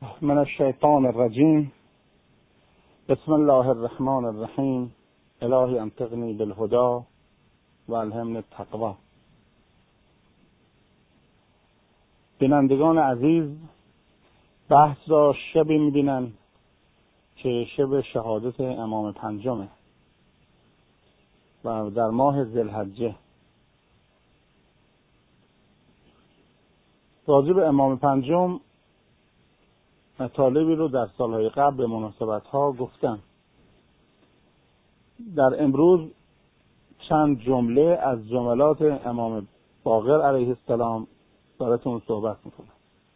من الشیطان الرجیم. بسم الله الرحمن الرحیم. الهی انطقنی بالهدى و الهمنی التقوی. بینندگان عزیز، بحث را شبی می‌بینن که شب شهادت امام پنجمه و در ماه ذوالحجه. راجع به امام پنجم مطالبی رو در سالهای قبل به مناسبت‌ها گفتم. در امروز چند جمله از جملات امام باقر علیه السلام براتون صحبت میکنم.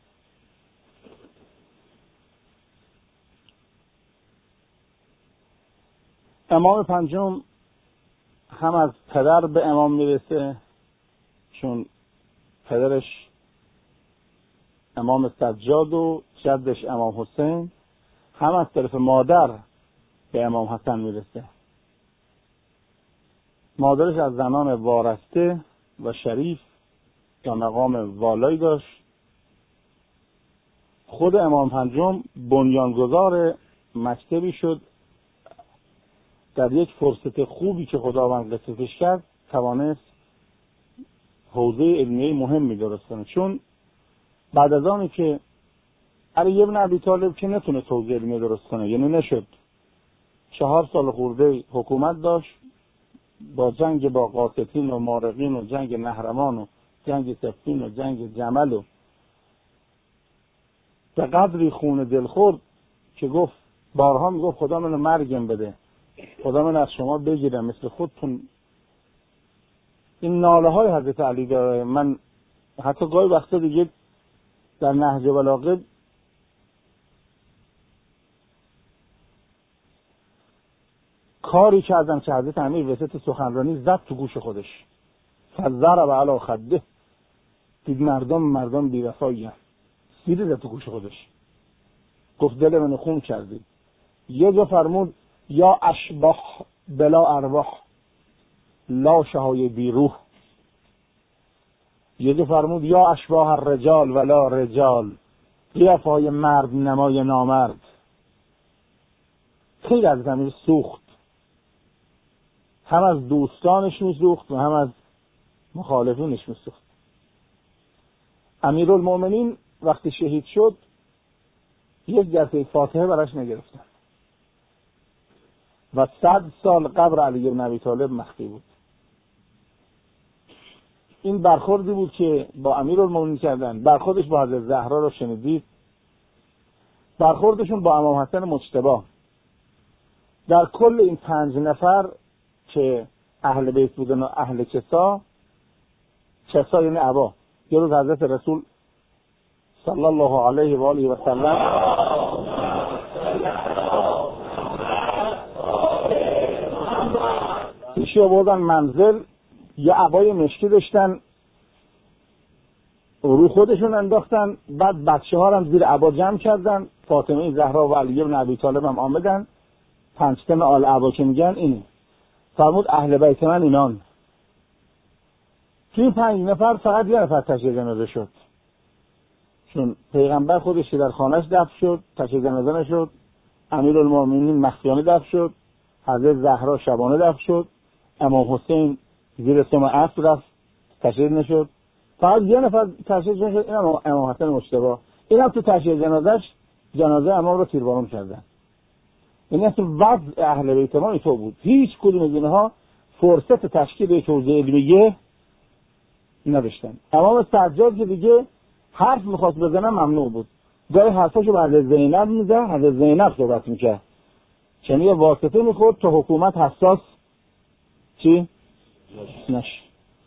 امام پنجم هم از پدر به امام میرسه، چون پدرش امام سجاد و جدش امام حسین، هم از طرف مادر به امام حسن میرسه. مادرش از زنان وارسته و شریف یا مقام والایی داشت. خود امام پنجم بنیانگذار مکتبی شد. در یک فرصت خوبی که خداوند لطفش کرد توانست حوزه علمیه مهمی درست کنه، چون بعد از آنی که علی ابن ابی طالب که نتونه حوزه علمیه درست کنه، یعنی نشد، 4 سال خورده حکومت داشت، با جنگ با قاسطین و مارقین و جنگ نهرمان و جنگ صفین و جنگ جمل و به قدری خون دل خورد که گفت، بارها میگفت خدا منو مرگم بده، خدا من از شما بگیرم مثل خودتون. این ناله های حضرت علی داره. من حتی گاهی وقتا دیگه در نهج بلاغه کاری کردم که حضرت امیر وسط سخنرانی زد تو گوش خودش، فضرب علی خده، دید مردم بی‌وفایی هستند، سیری زد تو گوش خودش، گفت دل منو خون کردی. یه جا فرمود یا اشباح بلا ارواح لا شهای بی روح. یه جا فرمود یا اشباح الرجال ولا رجال، قیافه‌های مرد نمای نامرد. خیلی از زمین سوخت، هم از دوستانش میسوخت و هم از مخالفینش میسوخت. امیرالمومنین وقتی شهید شد یک جلسه فاتحه براش نگرفتن و 100 سال قبر علی بن ابی طالب مخفی بود. این برخوردی بود که با امیرالمومنین کردن. برخوردش با حضرت زهرا رو شنیدید، برخوردشون با امام حسن مجتبی. در کل این 5 نفر که اهل بیت بودن و اهل کسا یعنی عبا، یه روز حضرت رسول صلی الله علیه و آله و سلم ایشی آوردن منزل، یه عبای مشکی داشتن رو خودشون انداختن، بعد بچه ها هم زیر عبا جمع کردن. فاطمه زهرا و علی بن ابی طالب هم آمدن. 5 تن آل عبا که میگن اینه. فرمود اهل بیت من اینان. توی 5 نفر فقط یه نفر تشییع جنازه شد، چون پیغمبر خودش که در خانهش دفن شد تشییع جنازه نشد. امیرالمومنین مخفیانه دفن شد، حضرت زهرا شبانه دفن شد، امام حسین زیر سم عصر رفت تشییع نشد. فقط یه نفر تشییع نشد، این امام حسن مجتبی. این هم تو تشییع جنازهش جنازه امام رو تیربارون کردن. این اصلا وضع اهل بیت ما اینطور بود. هیچ کدوم از اینها فرصت تشکیل یک حوزه علمیه نداشتن. امام سجاد که دیگه حرف میخواست بزنه ممنوع بود. گاهی حرفاشو به حضرت زینب میزد، حضرت زینب صحبت میکرد، چون یه واسطه میخورد تا حکومت حساس نشه.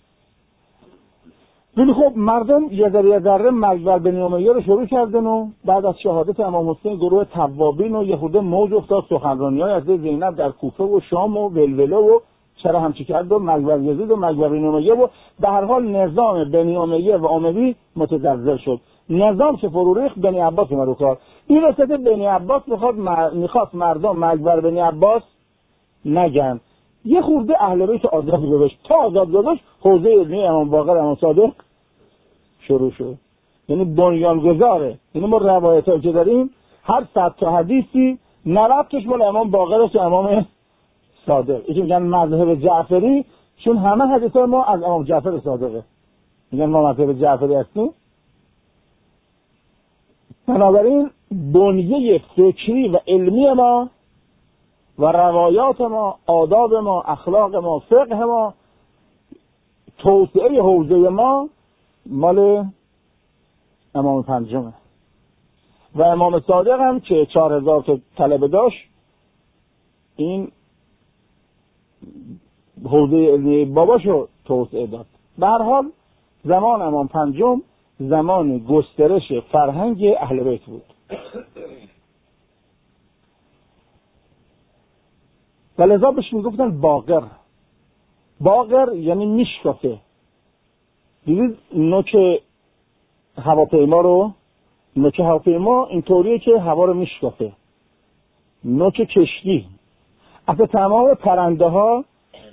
ولی خب مردم یه ذره مجبر بنی امیه رو شروع کردن و بعد از شهادت امام حسین گروه توابین و یه خورده موج افتاد. سخنرانی‌های از زینب در کوفه و شام و ولوله و چرا همچی کرد و مجبر یزید و مجبر بنی امیه و به هر حال نظام بنی امیه و اموی متزلزل شد. نظام که فرو ریخت بنی عباس اومد رو کار. این وسط بنی عباس میخواست مردم مجبر بنی عباس نگن. یه خورده اهل بیت آزاد گذاشت. تا آزاد گذاشت حوزه علمی امام باقر امام صادق شروع شد. یعنی بنیانگذاره. یعنی ما روایتایی که داریم هر 100 تا حدیثی 90 تاش مال امام باقر است و امام صادق. اینکه میگن مذهب جعفری، چون همه حدیثای ما از امام جعفر صادقه. میگن ما مذهب جعفری هستیم. بنابراین بنیه فکری و علمی ما و روایات ما، آداب ما، اخلاق ما، فقه ما، توسعه حوزه ما مال امام پنجمه. و امام صادق هم که 4000 تا طلبه داشت، این حوزه علمی باباشو توسعه داد. به هر حال زمان امام پنجم زمان گسترش فرهنگ اهل بیت بود. و لذا بهش میگفتن باقر. باقر یعنی میشکافه. دیدید نوک هواپیما اینطوریه که هوا رو میشکافه. نوک کشتی، اصلا تمام پرنده ها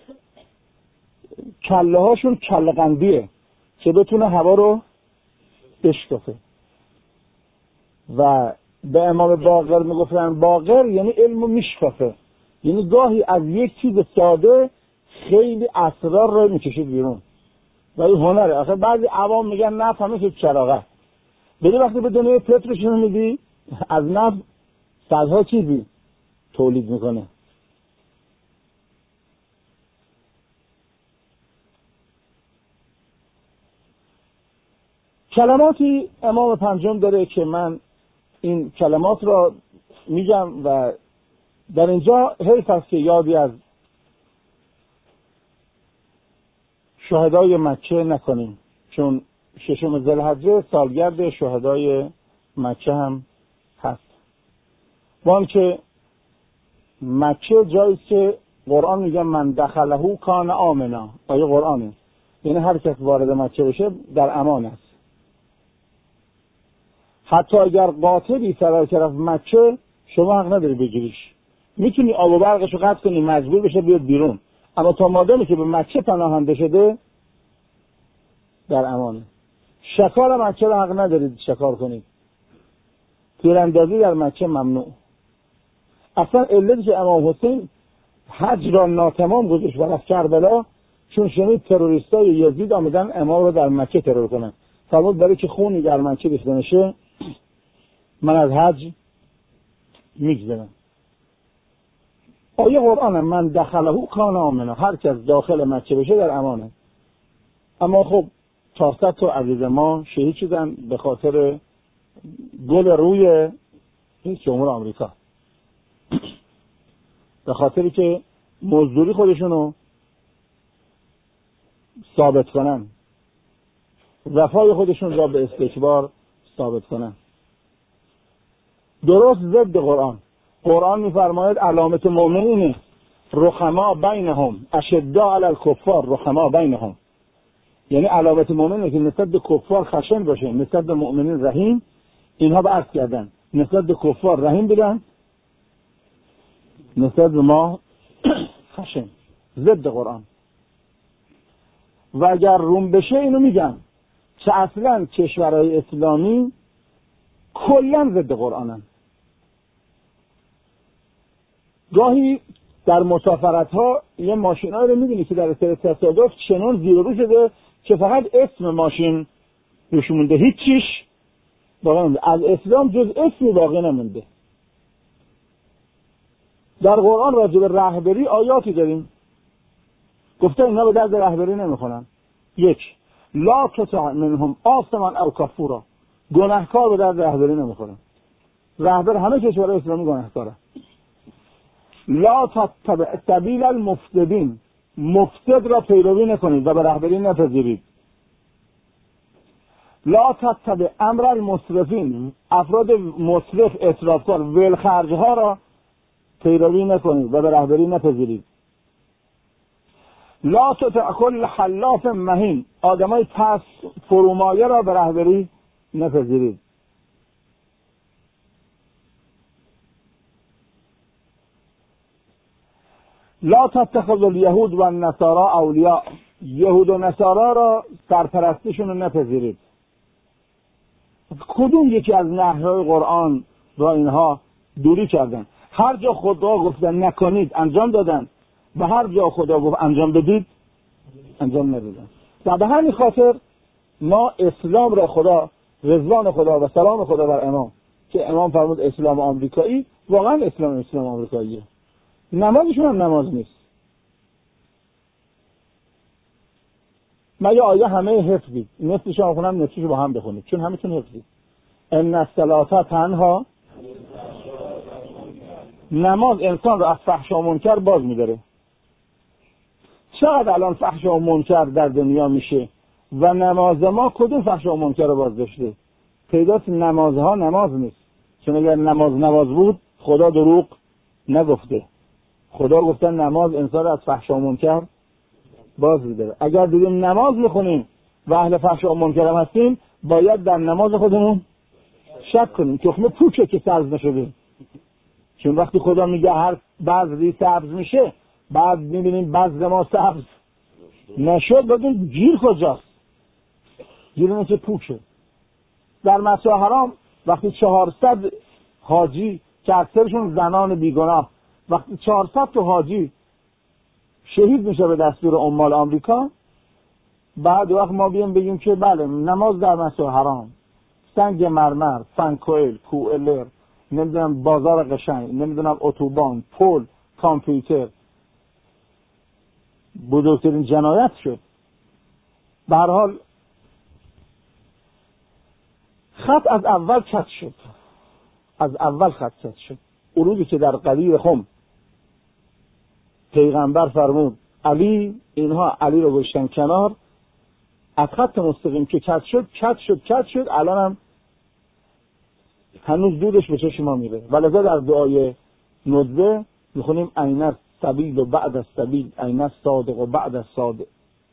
کله هاشون کله قندیه که بتونه هوا رو بشکافه. و به امام باقر میگفتن باقر یعنی علمو میشکافه، یعنی گاهی از یک چیز ساده خیلی اسرار رو میکشید بیرون. و این هنره. آخه بعضی عوام میگن نفت همه که چراغه. بلی وقتی به دنیای پتروشیمی میدی از نفت صدها چیزی تولید میکنه. کلماتی امام پنجم داره که من این کلمات را میگم و در اینجا حیف است که یادی از شهدای مکه نکنیم، چون 6 ذوالحجه سالگرد شهدای مکه هم هست. وان که مکه جایی که قرآن میگه من دخله کان آمنا، آیه قرآنه، یعنی هر کس وارد مکه بشه در امان است. حتی اگر قاطبی سر طرف مکه شما حق نداری بگیریش، میتونی آب و برقشو قطع کنی مجبور بشه بیاد بیرون، اما تا مادامی که به مکه پناهنده شده در امانه. شکار مکه رو حق ندارید شکار کنید. تیراندازی در مکه ممنوع. اصلا علتی که امام حسین حج را ناتمام گذاشت و رفت کربلا چون شنید تروریستای یزید آمدن امام رو در مکه ترور کنن. فرمود برای که خونی در مکه ریخته نشه من از حج میگذرم. آیه قرآن من دخله کان آمنا، هر کس داخل مکه بشه در امانه. اما خب 400 تا عزیز ما شهید شدن به خاطر گل روی رئیس جمهور آمریکا، به خاطری که مزدوری خودشونو ثابت کنن، وفای خودشون را به استکبار ثابت کنن. درست ضد قرآن. قرآن میفرماید علامت مؤمنین رحما بینهم اشداء علی الکفار رحما بینهم، یعنی علامت مؤمنه که نسبت به کفار خشن باشه، نسبت به مؤمنین رحیم. اینها به عکس کردن، نسبت به کفار رحیم بودن، نسبت به ما خشن. ضد قرآن. و اگر روم بشه اینو میگم که اصلا کشورهای اسلامی کلا ضد قرآنن. گاهی در مسافرت ها یه ماشین ها رو میبینی که در اثر تصادف چنان زیر و رو شده که فقط اسم ماشین روش مونده، هیچ چیش باقی نمونده، از اسلام جز اسمی باقی نمونده. در قرآن راجع به رهبری آیاتی داریم گفته اینا به درد رهبری نمیخونن. 1 لا تطع منهم آثما او کفورا، گناهکار به درد رهبری نمیخورن. رهبر همه کشورهای اسلامی گناهکاره. لا تتبع سبیل المفسدین، مفسد را پیروی نکنید و به رهبری نپذیرید. لا تتبع امر المسرفین، افراد مسرف اسرافکار ولخرج ها را پیروی نکنید و به رهبری نپذیرید. لا تطع کل حلاف مهین، آدمای پس فرومایه را به رهبری نپذیرید. لا تتخذوا الیهود و النصارى اولیاء، یهود و نصارا را سرپرستیشون رو نپذیرید. کدوم یکی از نهی‌های قرآن را اینها دوری کردن؟ هر جا خدا گفتن نکنید انجام دادن و هر جا خدا گفت انجام بدید انجام ندادن. و به همین خاطر ما اسلام را خدا، رضوان خدا و سلام خدا بر امام، که امام فرمود اسلام آمریکایی، واقعا اسلام آمریکاییه. نمازشون هم نماز نیست. من یه آیه همه حفظید، نصفش هم خونم نصفش با هم بخونید چون همه‌تون حفظید. ان الصلاة تنها، نماز انسان رو از فحش و منکر باز می‌داره. چقدر الان فحش و منکر در دنیا میشه و نماز ما کدوم فحش و منکر رو باز داشته؟ تعداد نمازها نماز نیست، چون اگر نماز بود خدا دروغ نگفته. خدا گفته نماز انسان رو از فحش و منکر باز می‌داره. اگر دیدیم نماز میخونیم و اهل فحش و منکر هم هستیم، باید در نماز خودمون شک کنیم. تخم پوچه که سبز نشده، چون وقتی خدا میگه هر بذری سبز میشه، بعد میبینیم بذر ما سبز نشد، بگیم گیر کجاست؟ گیر اینه که پوچه. در مسجد حرام وقتی 400 حاجی که اکثرشون زنان بیگناه، وقتی 400 تا حاجی شهید میشه به دستور عمال آمریکا، بعد وقت ما بیام بگیم که بله نماز در مسجد حرام، سنگ مرمر، فنکوئل، کوئلر، نمیدونم بازار قشنگ، نمیدونم اتوبان، پل، کامپیوتر، بزرگترین جنایت شد. به هر حال خط از اول کج شد، از اول خط کج شد. اروزی که در قدیر خم پیغمبر فرمود علی، اینها علی رو گذاشتن کنار، از خط مستقیم که کج شد. الان هم هنوز دودش به چشم ما میره. ولذا در دعای ندبه میخونیم این السبیل و بعد السبیل، این الصادق و بعد الصادق،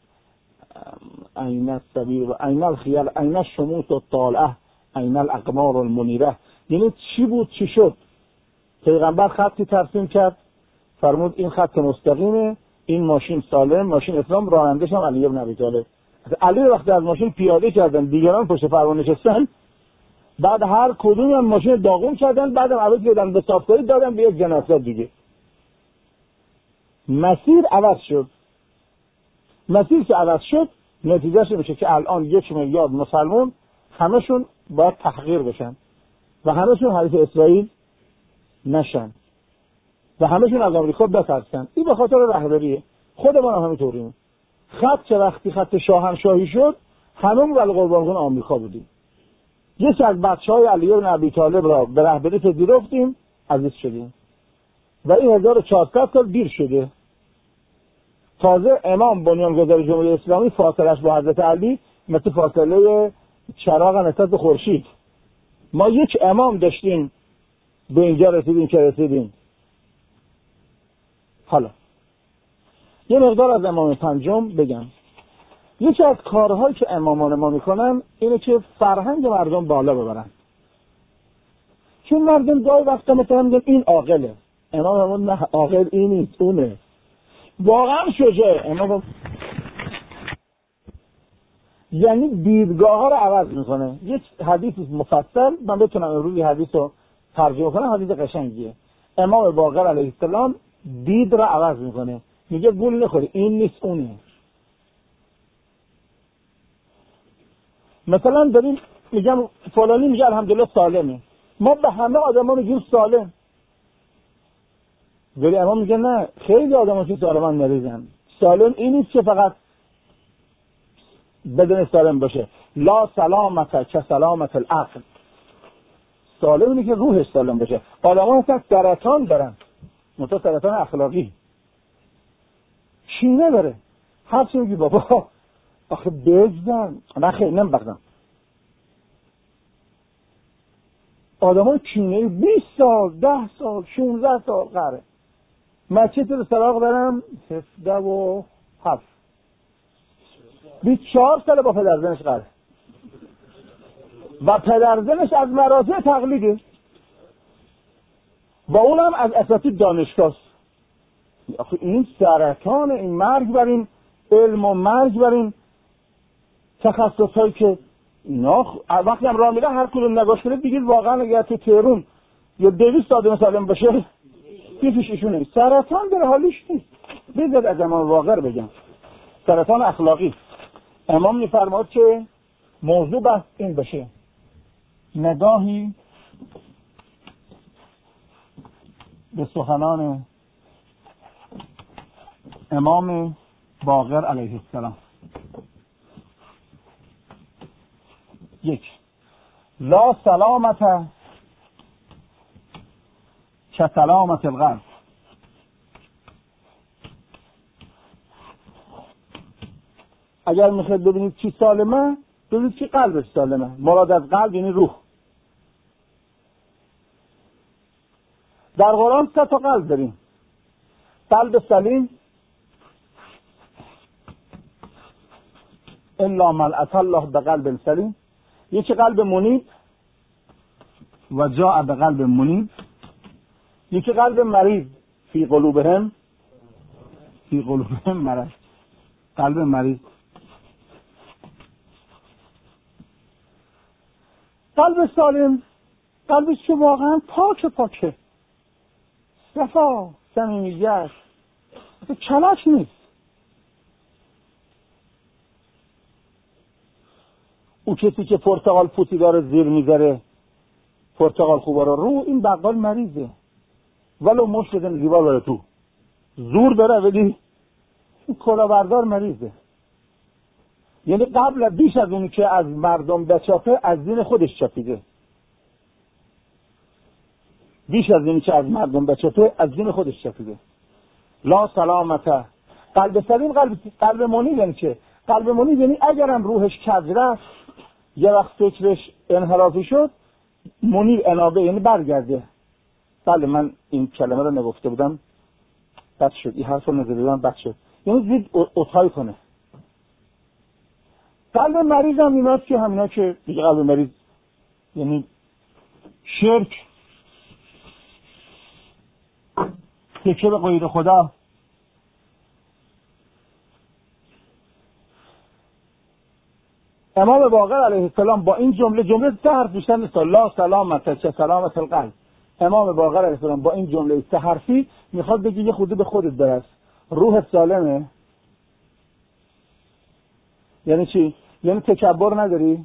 این السبیل و این الخیال، این الشموس الطالعه، این الاقمار المنیره. یعنی چی بود چی شد؟ پیغمبر خطی ترسیم کرد، فرمود این خط مستقیمه، این ماشین سالم، ماشین اسلام، رانندش هم علی بن ابی طالب. علی وقتی از ماشین پیاده کردن، دیگران پشت فرمان نشستن، بعد هر کدوم هم ماشین داغون کردن، بعدم عوض کردن به صافکاری دادن به یک جنازه دیگه. مسیر عوض شد. مسیر که عوض شد نتیجهش میشه که الان 1 میلیارد مسلمان همشون باید تحقیر بشن و همشون حریف اسرائیل نشن و همشون از آمریکا بترسن. این به خاطر رهبریه. خودمون هم همینطوریم. خط که وقتی خط شاهنشاهی شد، همون ول قربانگان آمریکا بودیم. یکی از بچه‌های علی بن ابی طالب را به رهبری پذیرفتیم، عزیز شدیم و این 1400 سال دیر شده. تازه امام بنیانگذار جمهوری اسلامی فاصلش با حضرت علی مثل فاصله چراغ نسبت به خورشید. ما یک امام داشتیم به اینجا رسیدیم که رسیدیم. حالا یه مقدار از امام پنجم بگم. یکی از کارهایی که امامان ما میکنن اینه که فرهنگ مردم بالا ببرن. چون مردم گاهی وقتا مثلا میگن این عاقله، امام نه عاقل این نیست اونه، واقعا شجاعه. امام یعنی دیدگاه ها رو عوض میکنه. یک حدیث مفصل من بتونم امروز این حدیث رو ترجمه کنم، حدیث قشنگیه. امام باقر علیه السلام دید رو عوض میکنه، میگه گول نخوری این نیست اونه. مثلا داریم میگم فلانی میگه الحمدلله سالمه، ما به همه آدما میگیم سالم، ولی امام میگه نه، خیلی آدما که سالمن مریضن. سالم این نیست که فقط بدن سالم باشه. لا سلامت که سلامت العقل. سالم اینه که روحش سالم باشه. آدما هستن سرطان دارن، مثلا سرطان اخلاقی، کینه داره. هر چی میگی بابا آخه بزن، من خیلی نمیبخدم. آدمای کینه‌ای 20 سال 10 سال 16 سال قره. مسجد رو سراغ دارم 17 24 سال با پدرزنش قره و پدرزنش از مراجع تقلیده، با اونم از اساتید دانشگاه. آخه این سرطان، این مرگ بر این علم و مرگ بر این تخصص هایی که اینا وقتی هم راه میره هر کدوم نگاش کنه دیگه واقعا اگر تو تهران یا 200 آدم سالم باشه کیفش ایشونه. سرطان در حالیش نیست. بذار از امام واقع بگم، سرطان اخلاقی. امام میفرماد که موضوع بحث این بشه، نگاهی به سخنان امام باقر علیه السلام. 1. لا سلامت که سلامت القلب. اگر میخواید ببینید چی سالمه، ببینید که قلبش سالمه. مراد از قلب یعنی روح. در قرآن 3 تا قلب داریم: قلب سلیم، الا من اتى الله بقلب سلیم. یکی قلب منیب و جاء بقلب منیب. یکی قلب مریض، فی قلوبهم مرض. قلب مریض. قلب سالم قلبش که واقعا پاکه، صفا، صمیمیت، کلک نیست. او کسی که پرتقال پوتی داره زیر میذاره پرتقال خوبه رو این بقال مریضه، ولو مشت بزن زیبا داره تو زور داره، ولی این کلاهبردار مریضه. یعنی قبل بیش از اونی که از مردم بچاپه از دین خودش چپیده. بیش از اینی که از مردم بچاپه از دین خودش چپیده. لا سلامته. قلب سلیم قلب منیب یعنی چه؟ قلب منیب یعنی اگرم روحش کج رفت، یه وقت فکرش انحرافی شد، منیب انابه یعنی برگرده. بله من این کلمه رو نگفته بودم، بد شد، این حرف رو نزدیدم، بد شد. یعنی زید اطهای کنه. قلب مریض هم ایناست که همینا که دیگه قلب مریض یعنی شرک، تکیه به غیر خدا، امام باقر علیه السلام با این جمله 3 حرف بیشتر نیست. لا سلامت که سلامت القلب. امام باقر علیه السلام با این جمله 3 حرفی میخواد بگه یه خورده به خودت برس. روح سالمه یعنی چی؟ یعنی تکبر نداری،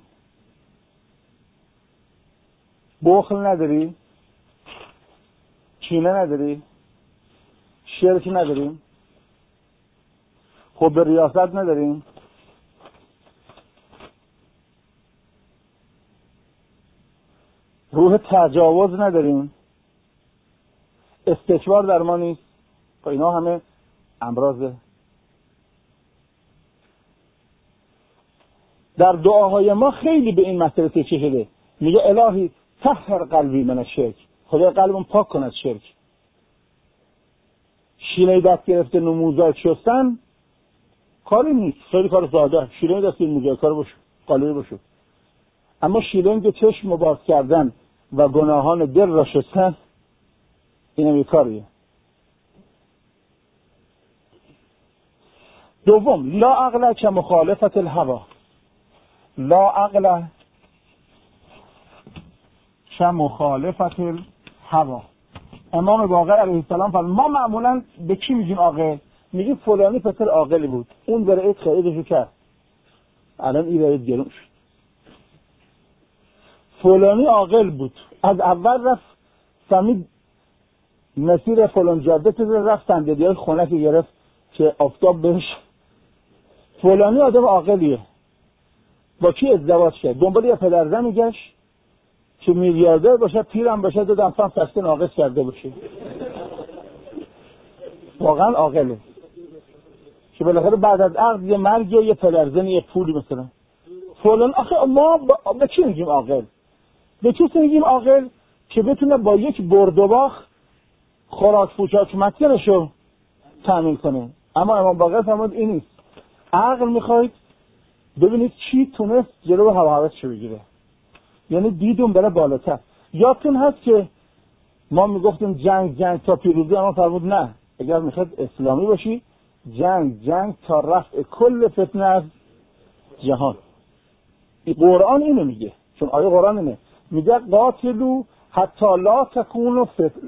بخل نداری، کینه نداری، شرک نداریم، خب به ریاست نداریم، روح تجاوز نداریم، استکبار در ما نیست. با اینا همه امراضه. در دعاهای ما خیلی به این مسئله تکیه شده. میگه الهی طهر قلبی من الشرک، خدا قلبم پاک کن از شرک. شیله دست گرفته نموزای شستن کاری نیست، خیلی کار ساده. شیله دست نموزای کار باشه، قالبی باشه. اما شیلنگ چشم رو باز کردن و گناهان دل را شستن این هم کاریه. دوم، لا عقل که مخالفت الهوا. لا عقل که مخالفت الهوا. امام باقر علیه السلام فرمود ما معمولا به کی میگیم عاقل؟ میگیم فلانی پسر عاقلی بود، اون برای خیرشو کرد، الان این برای گرون شد. فلانی عاقل بود، از اول رفت فهمید مسیر فلان جاده تو رفت صندلی‌های خنکی گرفت که آفتاب بهش. فلانی آدم عاقلیه، با کی ازدواج کرد؟ دنبال یه پدرزن میگشت که میلیاردر باشه، پیرم باشه، دو دفعه فسته ناقص کرده باشه. واقعا عاقله که بالاخره بعد از عقد یه مرگ یه پدرزن یه پولی مثلا. فلان آخه ما به کی میگیم عاقل؟ به کسی میگیم عاقل که بتونه با یک برد و باخت خوراک پوشاک مسکنشو تامین کنه. اما امام باقر فرمود این نیست. عقل میخواید ببینید چی تونست جلو هوا هوسشو بگیره، یعنی دیدون بره بالاتر. یادتون هست که ما میگفتیم جنگ تا پیروزی، اما فرمود نه، اگر میخواد اسلامی باشی جنگ تا رفع کل فتنه از جهان. قرآن اینو میگه، چون آیه قرآن اینه میگه قاتلو حتی لا تکون فتنه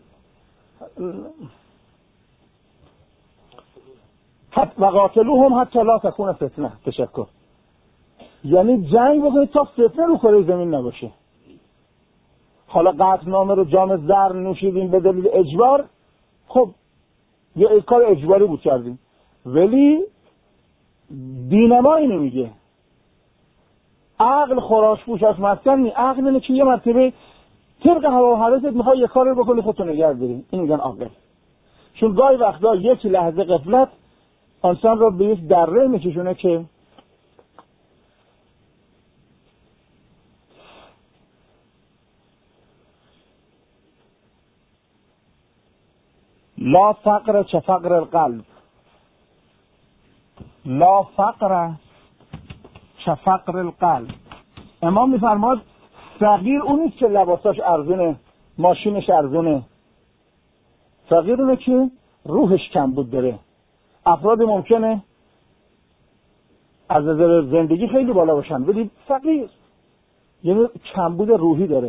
و قاتلوهم حتی لا تکون فتنه. تشکر. یعنی جنگ بکنید تا فتنه رو کره زمین نباشه. حالا قطعنامه رو جام زر نوشیدیم به دلیل اجبار، خب یه کار اجباری بود کردیم، ولی دین ما اینو میگه عقل خراشپوش از مسکن نی. عقل اینه که یه مرتبه طبق هوا و هوست میخوای یه کار رو بکنی خودتو نگه داری. این میگن عقل. چون گاهی وقتا یک لحظه غفلت انسان رو به یک دره میکشونه که لا فقر چه فقر القلب، لا فقر چه فقر القلب. امام میفرماد فقیر اونیست که لباساش ارزونه، ماشینش ارزونه، فقیر اونه که روحش کم بود داره. افراد ممکنه از نظر زندگی خیلی بالا باشن ولی فقیر، یعنی کمبود روحی داره.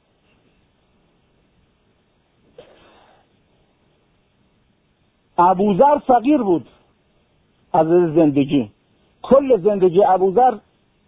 ابوذر فقیر بود از زندگی، کل زندگی ابوذر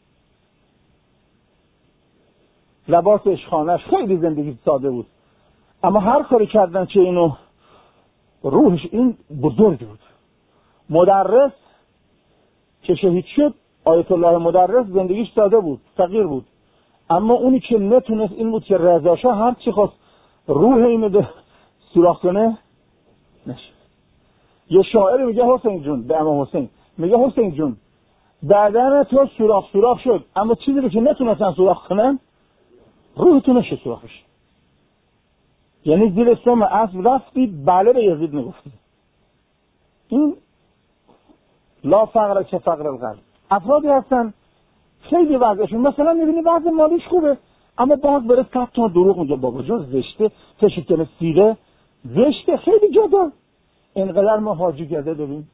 لباسش، خانهش، خیلی زندگی ساده بود، اما هر کاری کردن که اینو روحش این بزرگ بود. مدرس که شهید شد، آیت الله مدرس، زندگیش ساده بود، فقیر بود، اما اونی که نتونست این بود که رضا شاه هر چی خواست روح اینو سوراخ کنه نشد. یه شاعر میگه حسین جون به امام حسین، میگه حسین جون بدن تو سوراخ شد، اما چیزی رو که نتونستن سوراخ کنن روح تو نشه سوراخش. یعنی زیر سم اسب رفتی بله به یزید نگفتی. این لا فقر چه فقر القلب. افرادی هستن خیلی وضعشون مثلا میبینی وضع مالیش خوبه اما باز بره 100 تا دروغ میگه، بابا جان زشته، تشکر سیره زشته، خیلی جدا. اینقدر ما حاجی گرده داریم.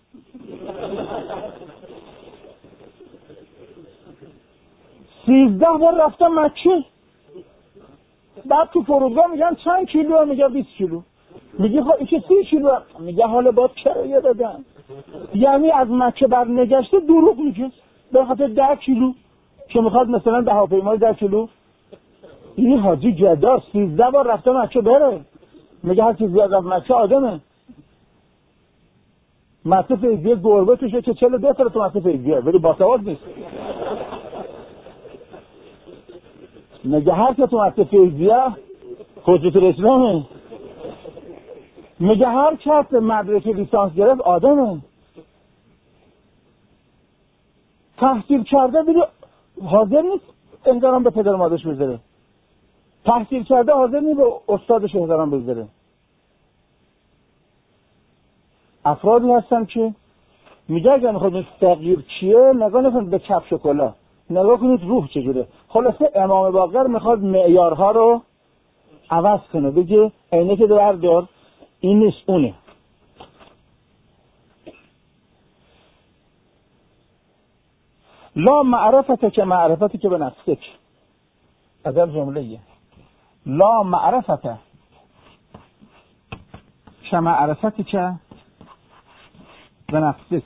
13 بار رفتم مکه، بعد تو فرودگاه میگن چند کیلو، میگه 20 کیلو، میگه خب این که 30 کیلو، میگه حالا باید کرایه بدم. یعنی از مکه برنگشته دروغ میگه به خاطر 10 کیلو که میخواد مثلا به هواپیمای 10 کیلو. این حاجی گدا 13 بار رفته مکه بره، میگه هر کی زیاد رفت مکه آدمه. مکه فیضیه گربه توشه که 42 سال تو مکه فیضیه ولی باسواد نیست. میگه هر که تو مکه فیضیه حجت الاسلامه، میگه هر کس مدرسه لیسانس گرفت آدمه. تحصیل کرده دیگه حاضر نیست احترام به پدر مادرش بذاره، تحصیل کرده حاضر نیست به استادش احترام بذاره. افرادی هستن که میگه اگر میخواد فقیر چیه نگاه نکنید به کفش و کلاه، نگاه کنید روح چجوره. خلاصه امام باقر میخواد معیارها رو عوض کنه، بگه عینه که بردار این نیست اونه. لا معرفت که معرفتی که به نفسک، ادب جمله لا معرفت که معرفتی که به نفسک.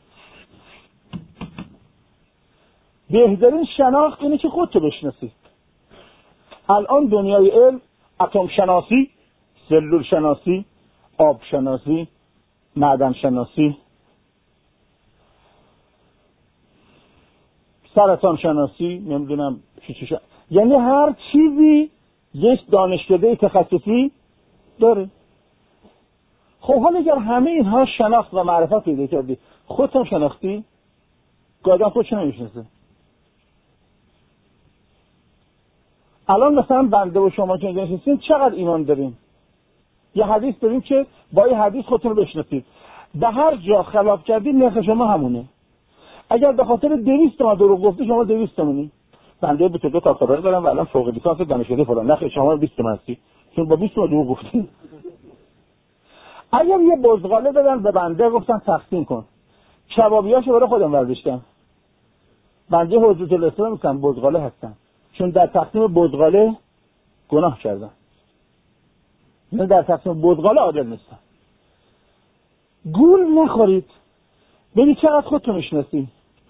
بهترین شناخت اینه که خودتو بشناسی. الان دنیای علم اتم شناسی، سلول شناسی، آب شناسی، معدن شناسی، سرطان شناسی، نمیدونم چی، یعنی هر چیزی یک دانشکده تخصصی داره. خب حالا اگر همه اینها شناخت و معرفت پیدا کردی، خودت هم شناختی؟ گاهی خودش نمیشناسه. الان مثلا بنده و شما که اینجا نشستین چقدر ایمان داریم؟ یه حدیث داریم که با این حدیث خودتون رو بشناسید. به هر جا خلاف کردید نرخ شما همونه. اگر به خاطر 200 تومن دروغ گفتی شما 200 تومانی. بنده به تو 2 تا خبر دارم و الان فوق لیسانس دانشکده فلان نخ شما 20 تومن هستی چون با 20 تومن دروغ گفتی. اگر یه بزغاله بدن به بنده گفتن تقسیم کن، کبابیاشو برای خودم برداشتم، بنده حضرت الاسلام نیستم، بزغاله هستم، چون در تقسیم بزغاله گناه کردم. من در تقسیم بزغاله عادل نیستم. گول نخورید. ببینید چقدر خودتون میشناسی.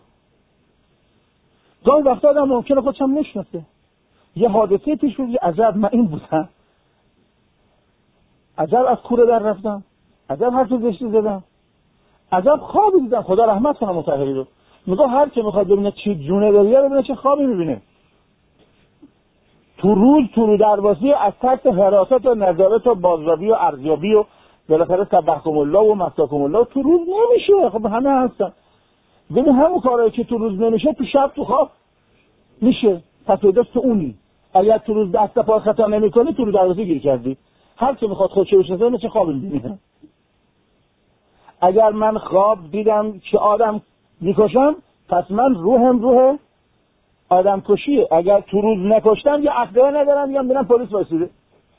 گاهی وقتا آدم ممکنه خودش هم نشناسه. یه حادثه پیش بیاد، عجب من این بودم، عجب از کوره در رفتم، عجب حرف زشتی زدم، عجب خوابی دیدم. خدا رحمت کنه مطهری رو. میگه هر کی میخواد ببینه چی جونه داره ببینه چه خوابی میبینه. تو رو درواسی از تحت حراسات و نظارت و بازیابی و ارزیابی و بالاخره تبحکم الله و مساکم الله تو روز نمیشه. خب همه هستن. ببین همون کارهایی که تو روز نمیشه تو شب تو خواب میشه. پس پیداست تو اونی. اگر تو روز دست پا خطا نمیکنی تو رو دروازه گیر کردی. هر کی میخواد خودشو بشناسه چه خوابی میبینه. اگر من خواب دیدم که آدم میکشم، پس من روح آدم کشیه. اگر تو روز نکشتم یه عقده ندارم، میگم ببینم پلیس واسیده.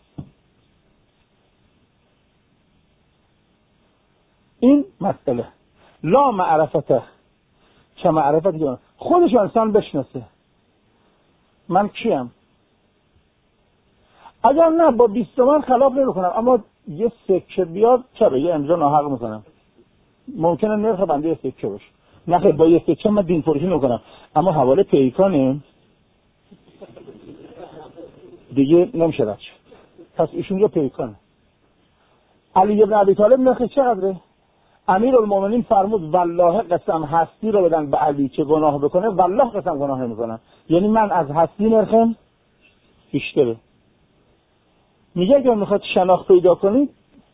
این مسئله لا معرفته چه معرفت که خودش انسان بشناسه من کیم. اگر نه با 20 تومن خلاف نمیکنم، اما یه سکه بیاد چرا یه امضا ناحق میکنم. ممکنه نرخ بنده یه سکه باشه. نه با یه سکه من دین فروشی نمیکنم، اما حواله پیکانه دیگه نمیشه رد شد. پس ایشون یه پیکانه. علی ابن ابی طالب نرخ چقدره؟ امیرالمومنین فرمود والله قسم هستی رو بدن به علی که گناه بکنه، والله قسم گناه نمیکنم. یعنی من از هستی نرخم بیشتره. میگه اگر میخواد شناخت پیدا کنید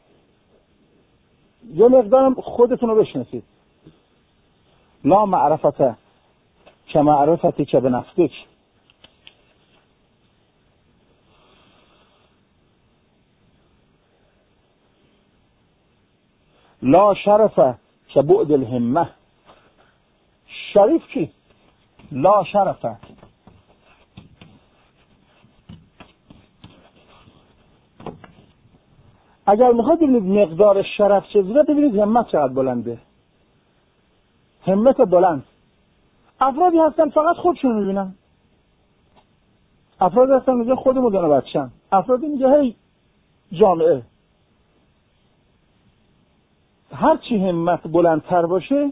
یه مقدارم خودتون رو بشناسید. لا معرفته که معرفتی که به نفسک. لا شرفه که بعد الهمه. شریف چی؟ لا شرفه. اگر میخواید ببینید مقدار شرف چیزیه، ببینید همت چقدر بلنده. همت بلند. افرادی هستن فقط خودشون میبینن. افرادی هستن میگه خودمو دونه بچم. افرادی میگه هی جامعه. هرچی همت بلندتر باشه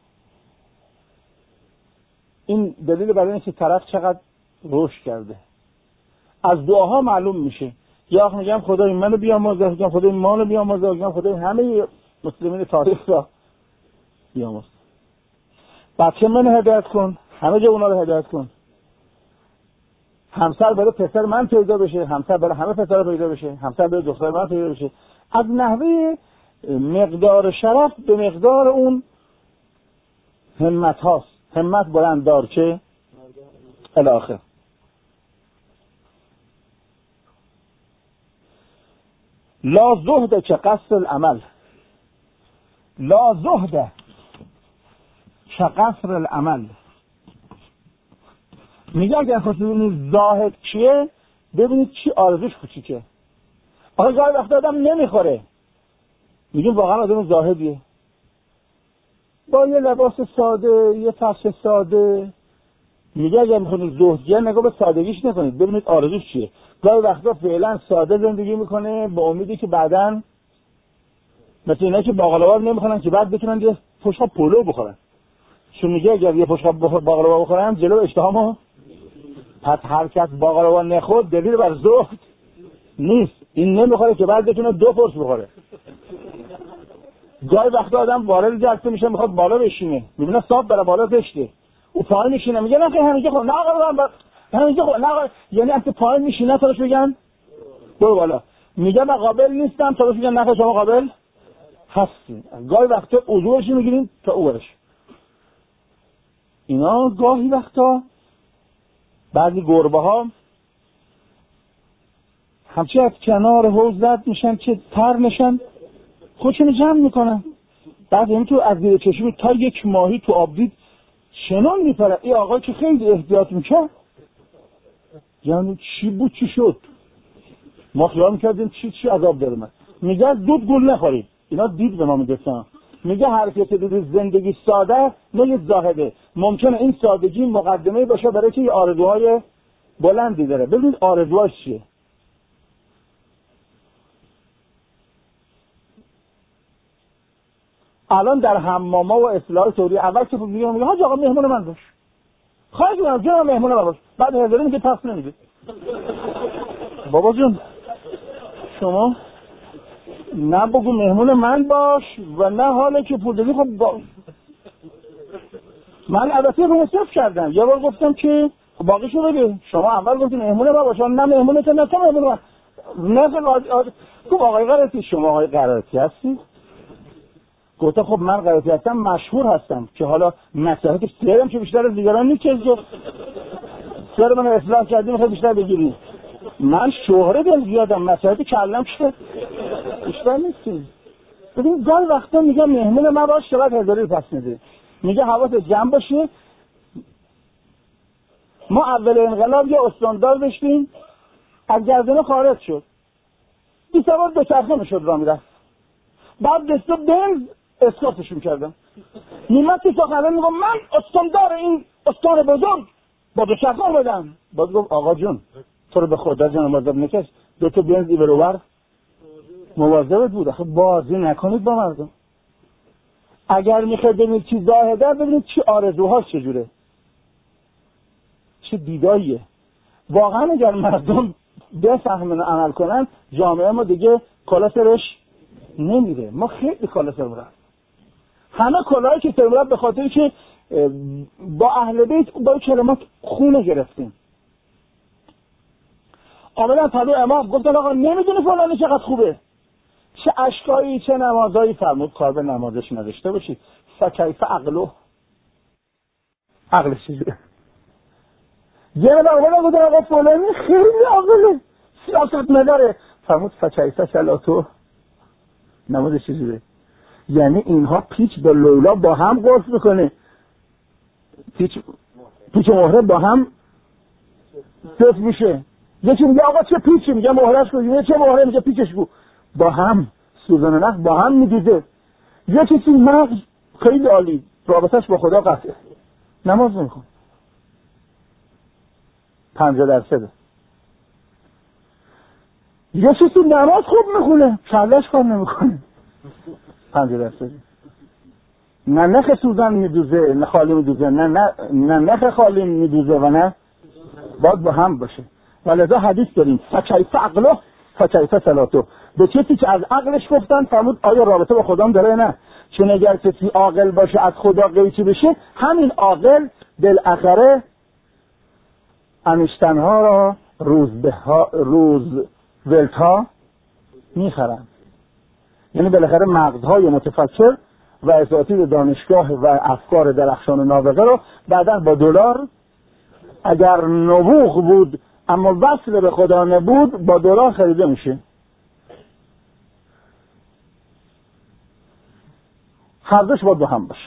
این دلیل برای اینکه طرف چقدر رشد کرده. از دعاها معلوم میشه. یا میگم خدای منو بیامرز، میگم خدای مانو بیامرز، میگم خدای همه مسلمین تاریخ را بیامرز. بچه من هدایت کن، همه جا اونا رو هدایت کن. همسر برای پسر من پیدا بشه، همسر برای همه پسر پیدا بشه، همسر برای دختر من پیدا بشه. از نحوه مقدار شرف به مقدار اون همت هاست. همت بلند دار که الاخر. لا زهد که قصر العمل. لا زهد که قصر العمل. میگه اگر خواستید ببینید زاهد چیه، ببینید چی آرزوش کوچیکه. آخه گاهی وقت آدم نمیخوره، میگیم واقعا آدم زاهدیه، با یه لباس ساده، یه فرش ساده. میگه اگر میخواید زهدیه نگاه به سادگیش نکنید، ببینید آرزوش چیه. گاهی وقتا فعلا ساده زندگی میکنه با امیدی که بعداً مثل اینا که باقلوا نمیخورن که بعد بتونن یه پشقاب پلو بخورن. چون میگه اگر یه پشقاب باقلوا بخورن جلو اشتهامو، پس هر کس باقلوا نخورد دلیل بر زهد نیست. این نمیخوره که بعد بتونه 2 پرس بخوره. گاهی وقتا آدم وارد جلسه میشه میخواد بالا بشینه، میبینه صاحب برای بالا زشته، او پایین میشینه، میگه نه همینجا خب نه آقا همینجا خب نه، یعنی انت پایین میشینه تا بهش بگن برو بالا، میگه من قابل نیستم تا بهش بگن نه شما قابل هستی. گاهی وقتا عضوش میگیرین تا او برش. اینا گاهی وقتا بعضی گربه ها همچه از کنار حوض رد میشن که تر نشن خودشون جمع میکنن. بعد این تو از زیر چشمی تا 1 ماهی تو آب دید شنان میپره. این آقا که خیلی احتیاط میکرد، یعنی چی بود چی شد، ما خیال میکردیم چی عذاب داره. من میگه دود گل نخورید. اینا دید به ما میگفتن میگه هر کسی دید زندگی ساده نگید زاهده. ممکنه این سادگی مقدمه باشه برای که یه آرزوهای بلندی داره. ببینید آرزوهاش چیه. الان در حماما و اصلاح طوری اول که میگه حاج آقا مهمون من باش، خواهش می‌کنم جناب مهمون من باش، بعد هزاری میگه پس نمیده. بابا جون شما نه بگو مهمون من باش و نه حالا که پول دادی. خب من البته رو مصرف کردم. یه بار گفتم که باقیشو بده. شما اول گفتین مهمون من باش، نه مهمونت نه تو مهمون من. خب آقای قرائتی، شما آقای قرائتی هستی؟ گفت خب من قرائتی هستم، مشهور هستم که حالا مساحت سرم که بیشتر از دیگران نیست که سر من اصلاح کردی میخوای بیشتر بگیری. من شهره دل زیادم، مساحت کلم که بیشتر نیستی. ببین گاهی وقتا میگه مهمون من باش، چقدر هزاری پس میده. میگه حواست جمع باشه. ما اول انقلاب یه استاندار داشتیم از گردنه خارج شد، این سوار دوچرخه میشد را میرفت، بعد دستو بنز اسکاتش میکردم. نیمت که ساخنه میگم من استاندار این استان بزرگ با دوچرخه اومدم. باید گفت آقا جون تو رو به خدا جان مواظب نکش، دوتا بنز ایبروبر مواظبت بود. آخه بازی نکنید با مردم. اگر میخواید ببینید چی زاهده، ببینید چی آرزوهاش چجوره، چه دیداییه. واقعا اگر مردم بفهمن عمل کنن، جامعه ما دیگه کلا سرش نمیره. ما خیلی کلا سر رفت. همه کلاهایی که سر رفت به خاطری که با اهل بیت با کلمات خونه گرفتیم. آمدن پدو امام گفتن آقا نمیدونی فلانی چقدر خوبه، چه اشکایی چه نمازایی. فرمود کار به نمازش نداشته باشید. فکیف عقلش چجوره؟ یه نبا گفتن آقا فلانی خیلی عقله، سیاست مداره. فرمود فکیف صلاتو، نمازش چجوره؟ یعنی اینها پیچ با لولا با هم قرص میکنه، پیچ و مهره با هم صرف میشه. یکی میگه آقا چه پیچی، میگه مهرش کن، یه چه مهره، میگه پیچش کو، با هم سوزن نخ با هم میدیده. یکی چیز مغز خیلی عالی، رابطش با خدا قطعه، نماز نمیخون 50%. یه چیزی نماز خوب میخونه، کلش کار نمیکنه 50%. نه نخ سوزن میدوزه، نه خالی میدوزه، نه نخ خالی میدوزه و نه باید با هم باشه. ولذا حدیث داریم فکیف عقله فکیف صلاتو. به کسی که از عقلش گفتن فرمود آیا رابطه با خدا داره؟ نه. چون اگر کسی عاقل باشه از خدا قیچی بشه، همین عاقل بالاخره انشتنها را روزولت‌ها میخرن. یعنی بالاخره مغزهای متفکر و اساتید دانشگاه و افکار درخشان و نابغه رو بعداً با دلار، اگر نبوغ بود اما وصل به خدا نبود، با دلار خریده میشه. هر دوش باید با هم باشه.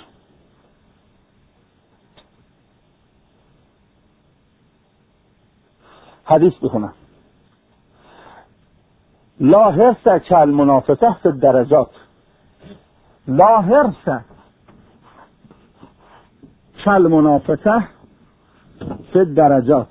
حدیث بخونم. لا حرص کالمنافسه فی الدرجات. لا حرص کالمنافسه فی الدرجات.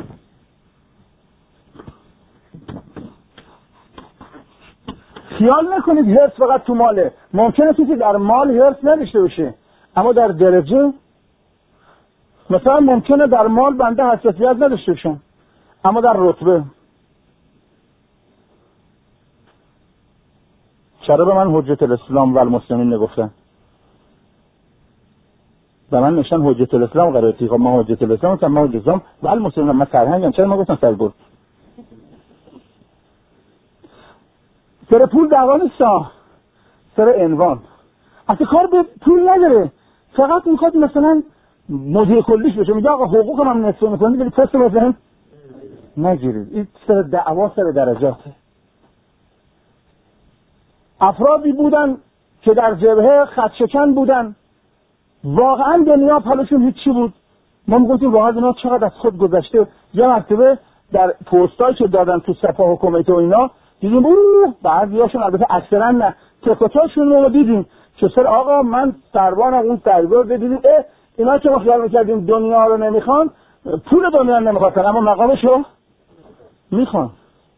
خیال نکنید حرص فقط تو ماله. ممکنه کسی در مال حرص نداشته باشه اما در درجه، مثلا ممکنه در مال بنده حساسیت نداشته باشم اما در رتبه. چرا به من حجت الاسلام و المسلمین نگفتن؟ به من نشان حجت الاسلام قرائتی. خب ما حجت الاسلام هستم، ما حجت الاسلام و المسلمین، من سرهنگم. چرا ما گفتم سربرد؟ سر پول دعوا نیست، سر عنوان. اصلا کار به پول نداره، فقط میخواد مثلا مدیر کلیش بشه. میگه آقا حقوق من نصف میکنید ولی پست مثلا نگیرید. این سر دعوا سر درجاته. افرادی بودن که در جبهه خطشکن بودن، واقعا دنیا حالشون هیچی بود. ما میگفتیم واقعا اینا چقدر از خود گذشته. یه مرتبه در پستایی که دادن تو سپاه و کمیته و اینا دیدیم بعضیاشون، البته اکثرا نه، تکاتاشون رو دیدیم چطور آقا من سربانم، اون سرگار ببینید اینا که ما خیال میکردیم دنیا رو نمیخوان، پول دنیا نمیخوان اما مقامشو میخوان.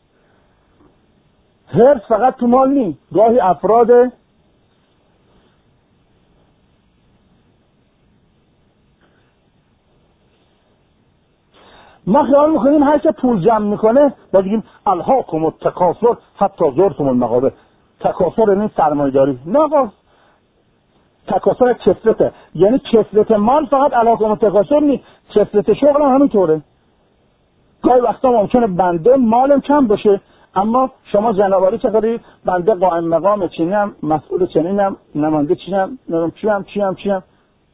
حرص فقط تو مال نی، گاهی افراد ما خیال میکنیم هر که پول جمع میکنه باید بگیم الهاکم التکاثر حتی زرتم المقابر. تکاثر یعنی سرمایه‌داری. نه آقا، تکاثر کثرته، یعنی کثرت مال فقط الهاکم التکاثر نیست، کثرت شغل هم همینطوره. گاهی وقتا ممکنه بنده مالم کم باشه اما شما جنابالی چقدری، بنده قائم مقام چینم، مسئول چنینم، نماینده چینم، چیم.